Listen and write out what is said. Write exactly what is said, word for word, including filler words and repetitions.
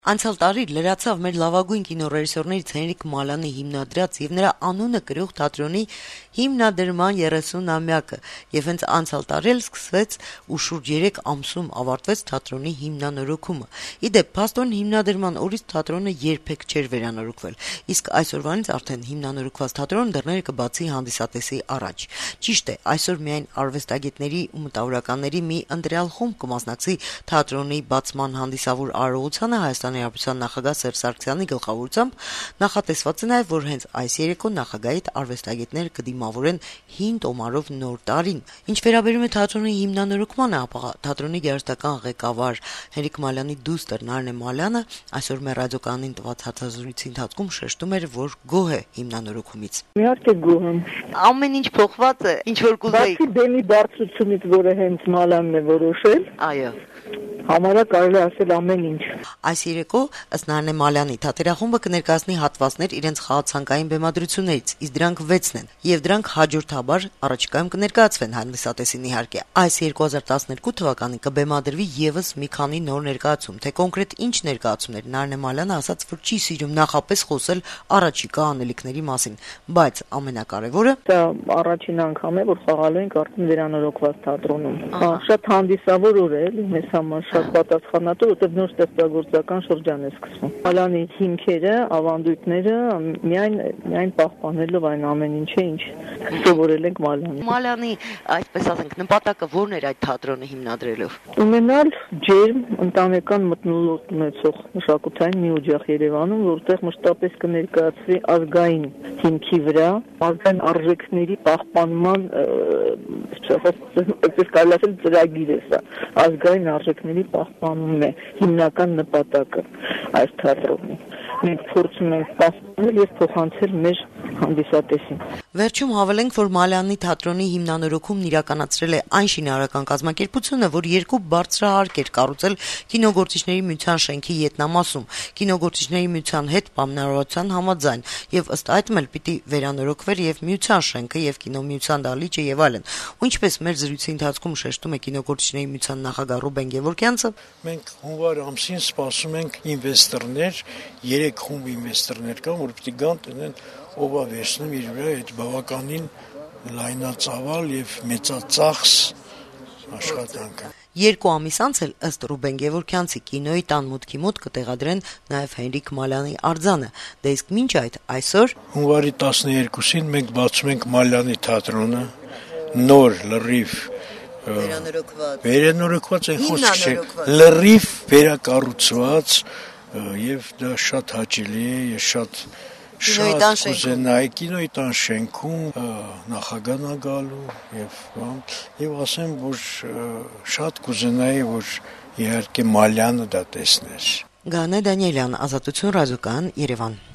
Անցյալ տարի լրացավ մեր լավագույն կինոռեժիսորներից Հենրիկ Մալյանի հիմնադրած եւ նրա անունը կրող թատրոնի հիմնադրման երեսունամյակը, եւ հենց անցյալ տարի էլ սկսվեց ու շուրջ երեք ամսում ավարտվեց թատրոնի հիմնանորոգումը։ Ի դեպ, փաստորեն հիմնադրման օրից թատրոնը երբեք չէր վերանորոգվել, իսկ այսօրվանից արդեն հիմնանորոգված թատրոնը դռները կբացի հանդիսատեսի առաջ։ Ճիշտ է, այսօր միայն արվեստագետների ու մտավորականների մի ընտրյալ խումբ կմասնակցի թատրոնի բացման հանդիսավոր արարողությանը Հայաստանի Հանրապետության նախագահ Սերժ Սարգսյանի գլխավորությամբ նախատեսված է նաև, որ հենց այս երեկո նախագահի հետ արվեստագետները կդիմավորեն հին տոմարով նոր տարին։ Ինչ վերաբերում է թատրոնի հիմնանորոգմանը, ապա թատրոնի գեղարվեստական ղեկավար Հենրիկ Մալյանի դուստր Նարինե Մալյանը այսօր մեր ռադիոկայանին տված հարցազրույցի ընթացքում շեշտում էր, որ գոհ է հիմնանորոգումից։ Իհարկե գոհ եմ։ Ամեն ինչ փոխված է, ինչ որ կուզեի։ Բացի դեմի բարձրությունից, որը հենց Մալյանն է որոշել։ Այո։ Համարը կարելի ասել ամեն ինչ։ Այս երեկո ըստ Նարինե Մալյանի թատերախումբը կներկայացնի հատվածներ իրենց խաղացանկային բեմադրություններից, իսկ դրանք վեցն են, եւ դրանք հաջորդաբար առաջիկայում կներկայացվեն հանդիսատեսին իհարկե։ Այս երկու հազար տասներկու թվականին կբեմադրվի եւս մի քանի նոր ներկայացում, թե կոնկրետ ինչ ներկայացումներ Նարինե Մալյանը ասաց, որ չի սիրում նախապես խոսել առաջիկա անելիքների մասին, բայց ամենակարևորը դա առաջին անգամ է, որ խաղալու ենք արդեն վերանորոգված թատրոնում։ Շատ հանդիսավոր օր է, մեզ համար շատ պատասխանատու, որտեղ նոր ստեղծագործական շրջան է սկսվում։ Մալյանի հիմքերը, ավանդույթները միայն միայն պահպանելով այն ամեն ինչը, ինչ սովորել ենք Մալյանից։ Մալյանի, այսպես ասենք, նպատակը ո՞րն էր այդ թատրոնը հիմնադրելով։ Ունենալ ջերմ ընտանեկան մթնոլորտ ունեցող մշակութային մի օջախ Երևանում, որտեղ մշտապես կներկայացվի ազգային հիմքի վրա, ազգային արժեքների պահպանման, այսպես կարելի ասել, ծրագիր է սա, ազգային արժեքների պահպանումն է հիմնական նպատակը այս թատրոնի։ Մենք փորձում ենք պահպանել եւ փոխանցել մեր հանդիսատեսին։ Վերջում հավելենք, որ Մալյանի թատրոնի հիմնանորոգումն իրականացրել է այն շինարարական կազմակերպությունը, որ երկու բարձրահարկ էր կառուցել կինոգործիչների միության շենքի ետնամասում, կինոգործիչների միության հետ պայմանավորվածության համաձայն, եւ ըստ այդմ էլ պիտի վերանորոգվեր եւ միության շենքը եւ կինոմիության դահլիճը եւ այլն։ Ու ինչպես մեր զրույցի ընթացքում շեշտում է կինոգործիչների միության նախագահ Ռուբեն Գևորգյանցը, մենք հունվար ամսին սպասում ենք ինվեստորներ, երեք խումբ ինվեստորներ կան, որ պիտի գան տնեն ով է վերցնում իր վրա այդ բավականին լայնածավալ եւ մեծածախս աշխատանքը։ Երկու ամիս անց էլ ըստ Ռուբեն Գևորգյանցի կինոյի տան մուտքի մոտ կտեղադրեն նաև Հենրիկ Մալյանի արձանը։ Դե իսկ մինչ այդ այսօր հունվարի տասներկուսին մենք բացում ենք Մալյանի թատրոնը, նոր լրիվ վերանորոգված վերանորոգված այն խոսք չէ, լրիվ վերակառուցված եւ դա շատ հաճելի է, եւ շատ Շատ կուզենայի կինոյի տան շենքում նախագահն է գալու եւ եւ ասեմ, որ շատ կուզենայի, որ իհարկե Մալյանը դա տեսներ։ Գանե Դանիելյան, Ազատություն ռադիոկայան, Երևան։